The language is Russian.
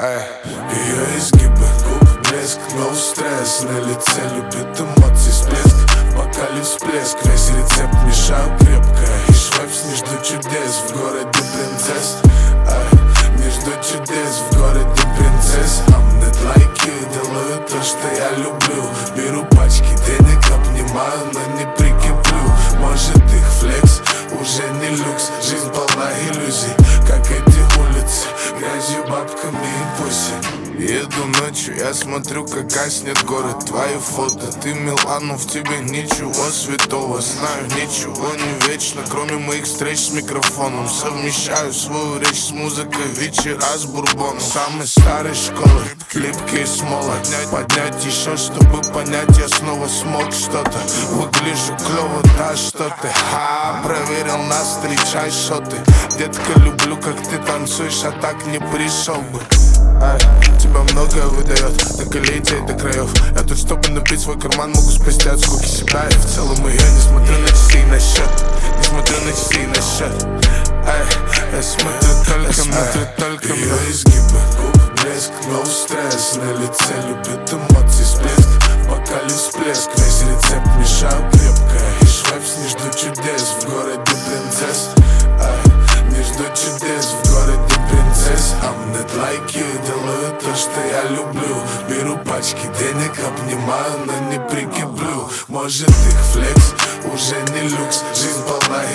Ее изгибы, губ, блеск, no стресс. На лице любит эмоции, всплеск. В бокале всплеск, весь рецепт мешаю крепко. И швепс, не жду чудес в городе принцесс. Не жду чудес в городе принцесс. I'm not like you, делаю то, что я люблю. Беру пачки денег, обнимаю, но не прикреплю. Может их флекс, уже не люкс. Жизнь полна иллюзий, как эти улицы, грязью, бабками и пуси. Еду ночью, я смотрю, как гаснет город. Твои фото, ты Милану, в тебе ничего святого. Знаю, ничего не вечно, кроме моих встреч с микрофоном. Совмещаю свою речь с музыкой, вечера с бурбоном. Самой старой школы, липкие смола. Поднять еще, чтобы понять, я снова смог что-то. Выгляжу клево, да что ты. Проверил нас, встречай шоты. Детка, люблю, как ты танцуешь, а так не пришел бы. Тебя многое выдает, так и лететь до краев. Я тут, чтобы набить свой карман, могу спасти от скуки себя. И в целом ее не смотрю на часы и на счет. Не смотрю на часы и на счет. Я смотрю только ее изгибы, губ, блеск, no стресс. На лице любит эмоции, всплеск. В бокале всплеск, весь рецепт мешаю крепко. И швепс, не жду чудес в городе принцесс. Не жду чудес в городе принцесс. I'm not like you, делаю то, что я люблю. Беру пачки денег, обнимаю, но не прикреплю. Может их флекс, уже не люкс. Жизнь полна